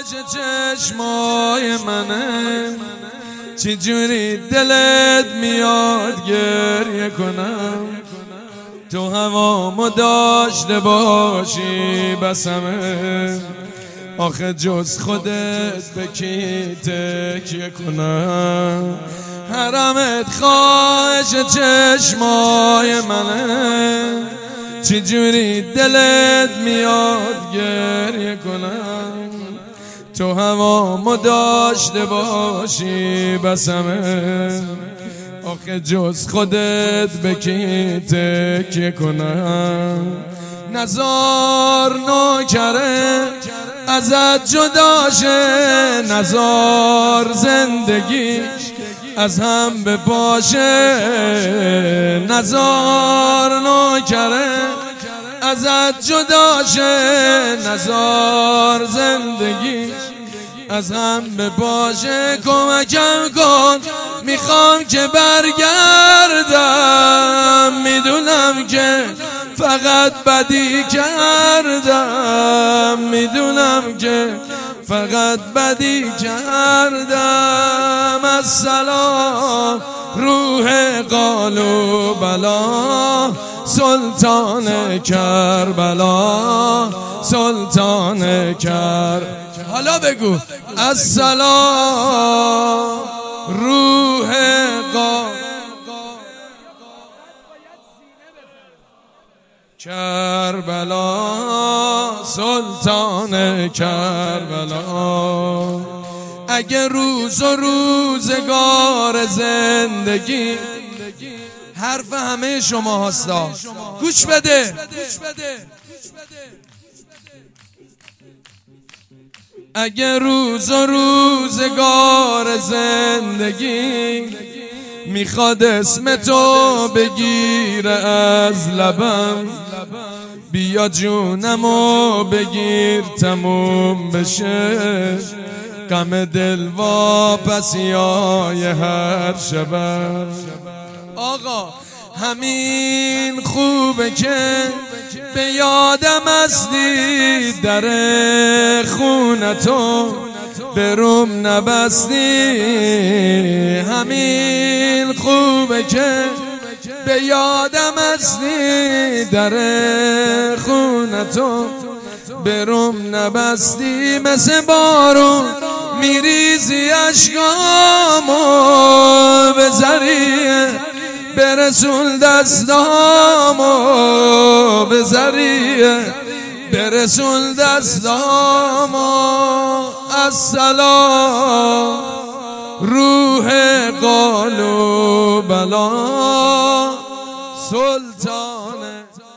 چشمای منه، چجوری دلت میاد گریه کنم؟ تو هوامو داشته باشی بسمه، آخه جز خودت به کی تکیه کنم؟ حرمت خواهش چشمای منه، چجوری دلت میاد گریه کنم؟ تو هوامو داشته باشی بسمه، آخه جز خودت به کی تکیه کنم؟ نزار نوکره ازت جدا شه، نزار زندگیش از هم بپاشه، نزار نوکره ازت جدا شه، نزار زندگیش از هم بپاشه. کمکم کن میخوام که برگردم، میدونم که فقط بدی کردم، میدونم که فقط بدی کردم. السلام روح قالو بلا، سلطان کربلا، سلطان حالا بگو السلام روح کربلا، سلطان کربلا. اگه روز و روزگار زندگی، حرف همه شما هستا گوش بده، اگه روز و روزگار زندگی میخواد اسم تو بگیره از لبم، بیا جونمو بگیر تموم بشه، غم دل واپسیای هر شبم. آقا همین خوبه که به یادم هستی، در خونتو به روم نبستی، همین خوبه که به یادم هستی، در خونتو به روم نبستی. مثل بارون میریزی اشکامو، به ذریعه برسون دستامو، به ذریعه برسون دستامو. السلام روح قالو بلا، سلطان